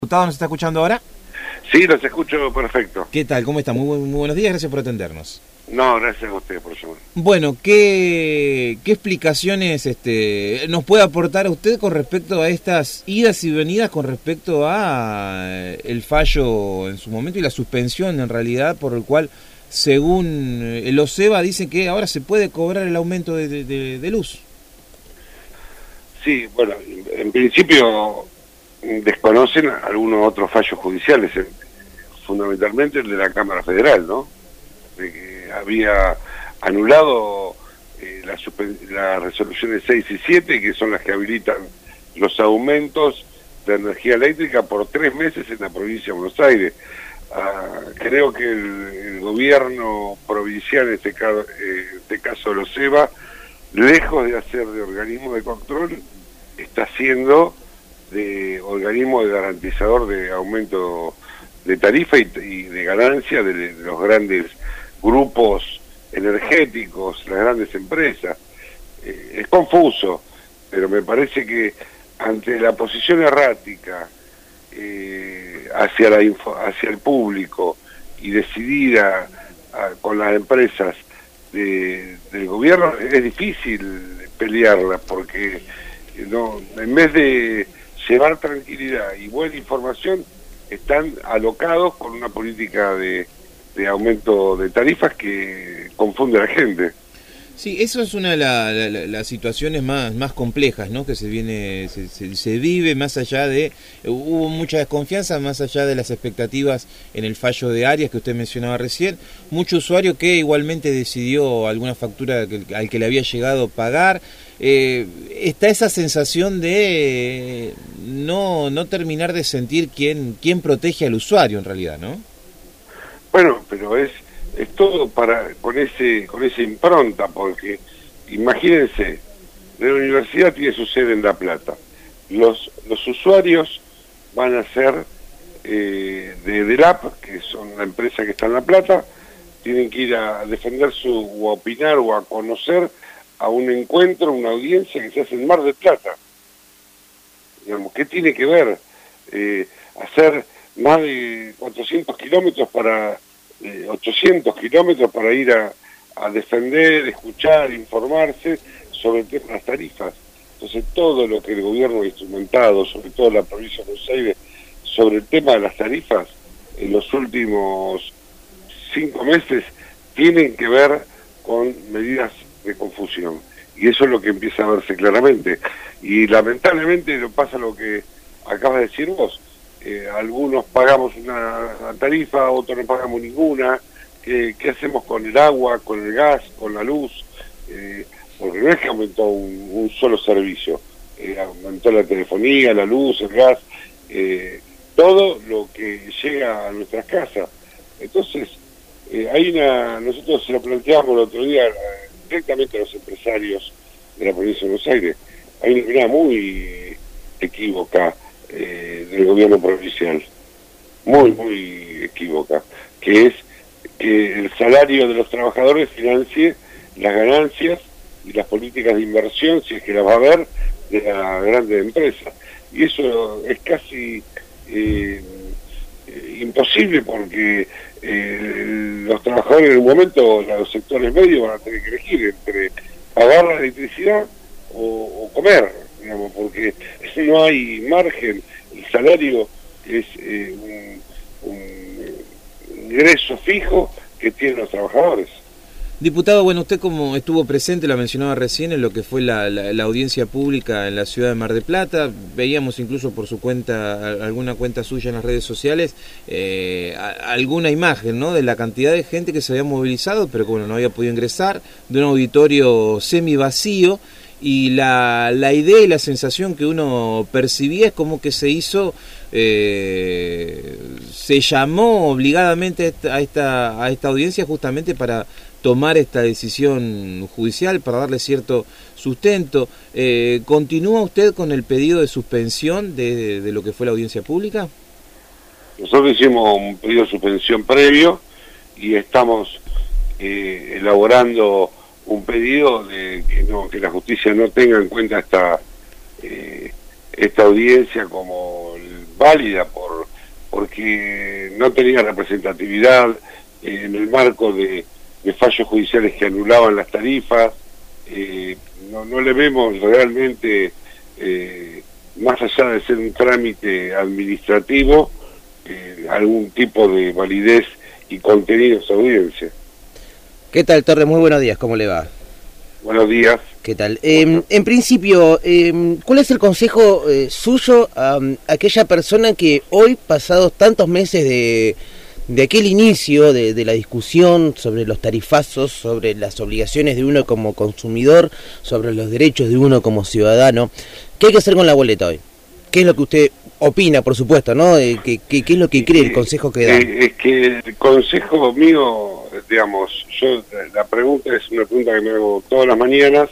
Diputado, ¿nos está escuchando ahora? Sí, los escucho perfecto. ¿Qué tal? ¿Cómo está? Muy buenos días, gracias por atendernos. No, gracias a ustedes por llamar. Bueno, ¿qué explicaciones nos puede aportar a usted con respecto a estas idas y venidas, con respecto a el fallo en su momento y la suspensión en realidad por el cual, según el OSEBA, dice que ahora se puede cobrar el aumento de luz? Sí, bueno, en principio desconocen algunos otros fallos judiciales, fundamentalmente el de la Cámara Federal, ¿no? De que había anulado las resoluciones 6 y 7, que son las que habilitan los aumentos de energía eléctrica por 3 meses en la provincia de Buenos Aires. Creo que el gobierno provincial, en este caso los OSEBA, lejos de hacer de organismo de control, está haciendo de organismo de garantizador de aumento de tarifa y de ganancia de los grandes grupos energéticos, las grandes empresas. Es confuso, pero me parece que ante la posición errática hacia el público y decidida con las empresas del gobierno, es difícil pelearla, porque en vez de llevar tranquilidad y buena información, están alocados con una política de aumento de tarifas que confunde a la gente. Sí, eso es una de las situaciones más complejas, ¿no? Que se vive más allá de... Hubo mucha desconfianza, más allá de las expectativas en el fallo de Arias que usted mencionaba recién. Mucho usuario que igualmente decidió alguna factura al que le había llegado pagar. Está esa sensación de no terminar de sentir quién protege al usuario en realidad, ¿no? Bueno, pero es todo con esa impronta, porque imagínense, la universidad tiene su sede en La Plata. Los usuarios van a ser de DELAP, que son la empresa que está en La Plata, tienen que ir a defender o a opinar o a conocer a un encuentro, una audiencia que se hace en Mar del Plata. Digamos, ¿qué tiene que ver hacer más de 400 kilómetros 800 kilómetros para ir a defender, escuchar, informarse sobre el tema de las tarifas? Entonces, todo lo que el gobierno ha instrumentado, sobre todo la provincia de Buenos Aires, sobre el tema de las tarifas, en los últimos 5 meses, tienen que ver con medidas de confusión. Y eso es lo que empieza a verse claramente. Y lamentablemente no pasa lo que acabas de decir vos. Algunos pagamos una tarifa, otros no pagamos ninguna. ¿Qué hacemos con el agua, con el gas, con la luz? Porque no es que aumentó un solo servicio, aumentó la telefonía, la luz, el gas, todo lo que llega a nuestras casas. Entonces, nosotros se lo planteamos el otro día directamente a los empresarios de la provincia de Buenos Aires. Hay una mirada muy equívoca del gobierno provincial, muy equívoca, que es que el salario de los trabajadores financie las ganancias y las políticas de inversión, si es que las va a haber, de las grandes empresas. Y eso es casi imposible, porque los trabajadores en un momento, los sectores medios, van a tener que elegir entre pagar la electricidad o comer, digamos, porque no hay margen. El salario es un ingreso fijo que tienen los trabajadores. Diputado, bueno, usted como estuvo presente, lo mencionaba recién, en lo que fue la audiencia pública en la ciudad de Mar del Plata, veíamos incluso por su cuenta, alguna cuenta suya en las redes sociales, alguna imagen, ¿no?, de la cantidad de gente que se había movilizado, pero que bueno, no había podido ingresar, de un auditorio semi vacío, y la idea y la sensación que uno percibía es como que se llamó obligadamente a esta audiencia justamente para tomar esta decisión judicial, para darle cierto sustento. ¿Continúa usted con el pedido de suspensión de lo que fue la audiencia pública? Nosotros hicimos un pedido de suspensión previo y estamos elaborando un pedido de que la justicia no tenga en cuenta esta audiencia como el válida porque no tenía representatividad en el marco de fallos judiciales que anulaban las tarifas. No le vemos realmente, más allá de ser un trámite administrativo, algún tipo de validez y contenido de su audiencia. ¿Qué tal, Torres? Muy buenos días, ¿cómo le va? Buenos días. ¿Qué tal? En principio, ¿cuál es el consejo suyo a aquella persona que hoy, pasados tantos meses de aquel inicio de la discusión sobre los tarifazos, sobre las obligaciones de uno como consumidor, sobre los derechos de uno como ciudadano, qué hay que hacer con la boleta hoy? ¿Qué es lo que usted opina, por supuesto, ¿no? ¿Qué es lo que cree el consejo que da? Es que el consejo mío, digamos, la pregunta es una pregunta que me hago todas las mañanas.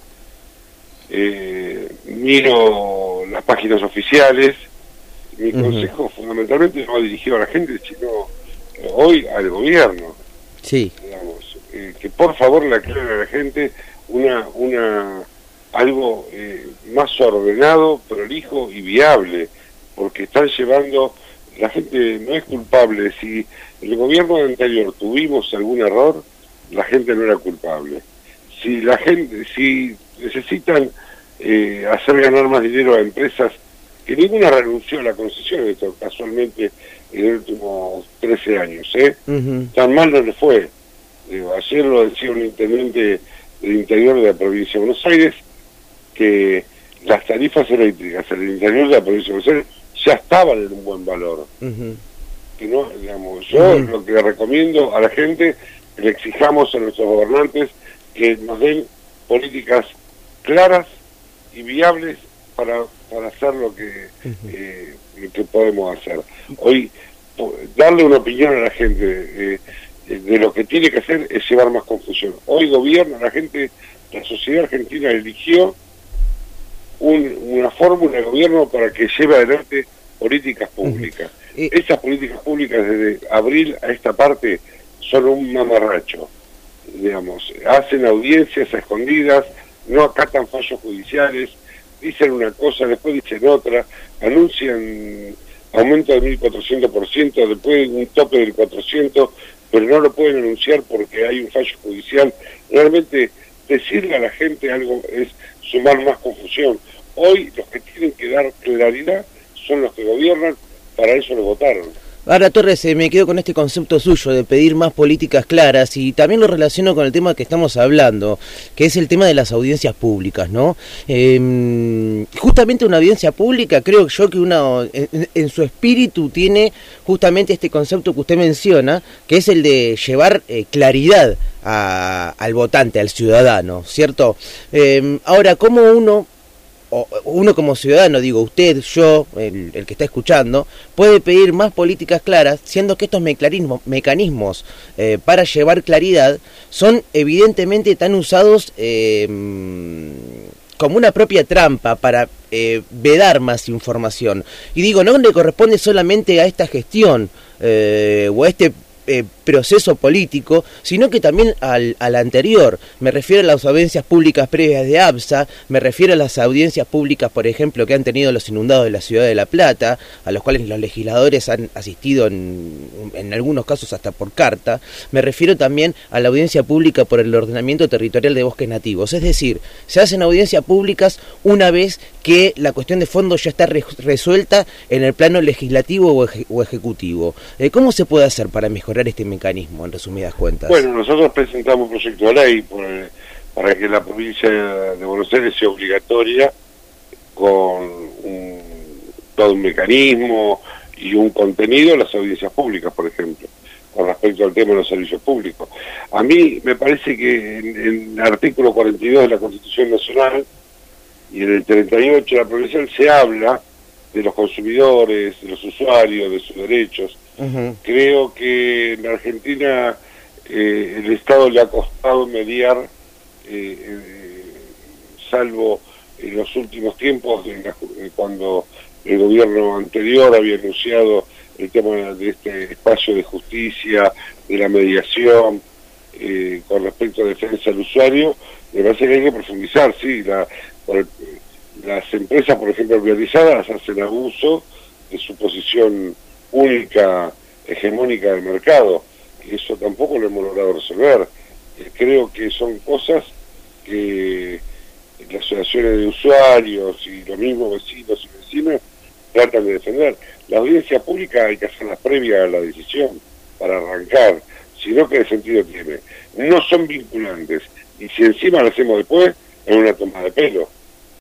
Miro las páginas oficiales. Mi consejo fundamentalmente no va dirigido a la gente, sino hoy al gobierno. Sí. Digamos, que por favor le aclare a la gente algo más ordenado, prolijo y viable, porque están llevando, la gente no es culpable. Si el gobierno anterior tuvimos algún error, la gente no era culpable. Si necesitan hacer ganar más dinero a empresas que ninguna renunció a la concesión, esto casualmente en los últimos 13 años, tan mal no le fue. Ayer lo decía un intendente del interior de la provincia de Buenos Aires, que las tarifas eléctricas en el interior de la provincia de Buenos Aires ya estaban en un buen valor. Que no, digamos, yo lo que recomiendo a la gente, que le exijamos a nuestros gobernantes que nos den políticas claras y viables para hacer lo que podemos hacer. Hoy, darle una opinión a la gente de lo que tiene que hacer es llevar más confusión. Hoy gobierna la gente, la sociedad argentina eligió una fórmula de gobierno para que lleve adelante políticas públicas. Esas políticas públicas desde abril a esta parte son un mamarracho, digamos, hacen audiencias a escondidas, no acatan fallos judiciales, dicen una cosa, después dicen otra, anuncian aumento del 1400%, después un tope del 400%, pero no lo pueden anunciar porque hay un fallo judicial. Realmente decirle a la gente algo es sumar más confusión. Hoy los que tienen que dar claridad son los que gobiernan, para eso lo votaron. Ahora, Torres, me quedo con este concepto suyo de pedir más políticas claras y también lo relaciono con el tema que estamos hablando, que es el tema de las audiencias públicas, ¿no? Justamente una audiencia pública, creo yo que en su espíritu tiene justamente este concepto que usted menciona, que es el de llevar claridad al votante, al ciudadano, ¿cierto? Ahora, ¿cómo uno como ciudadano, digo, usted, yo, el que está escuchando, puede pedir más políticas claras, siendo que estos mecanismos para llevar claridad son evidentemente tan usados como una propia trampa para vedar más información? Y digo, no le corresponde solamente a esta gestión o a este proceso político, sino que también al anterior. Me refiero a las audiencias públicas previas de ABSA, me refiero a las audiencias públicas, por ejemplo, que han tenido los inundados de la ciudad de La Plata, a los cuales los legisladores han asistido en algunos casos hasta por carta. Me refiero también a la audiencia pública por el ordenamiento territorial de bosques nativos. Es decir, se hacen audiencias públicas una vez que la cuestión de fondo ya está resuelta en el plano legislativo o ejecutivo. ¿Cómo se puede hacer para mejorar este mecanismo, en resumidas cuentas? Bueno, nosotros presentamos un proyecto de ley para que la provincia de Buenos Aires sea obligatoria, con todo un mecanismo y un contenido, las audiencias públicas, por ejemplo, con respecto al tema de los servicios públicos. A mí me parece que en el artículo 42 de la Constitución Nacional y en el 38 de la provincial se habla de los consumidores, de los usuarios, de sus derechos. Creo que en la Argentina el Estado le ha costado mediar, salvo en los últimos tiempos, cuando el gobierno anterior había anunciado el tema de este espacio de justicia, de la mediación, con respecto a defensa del usuario. Me parece que hay que profundizar, sí, las empresas, por ejemplo, privatizadas hacen abuso de su posición única, hegemónica del mercado, y eso tampoco lo hemos logrado resolver. Creo que son cosas que las asociaciones de usuarios y los mismos vecinos y vecinas tratan de defender. La audiencia pública hay que hacerla previa a la decisión para arrancar, sino ¿qué sentido tiene? No son vinculantes, y si encima lo hacemos después, es una toma de pelo.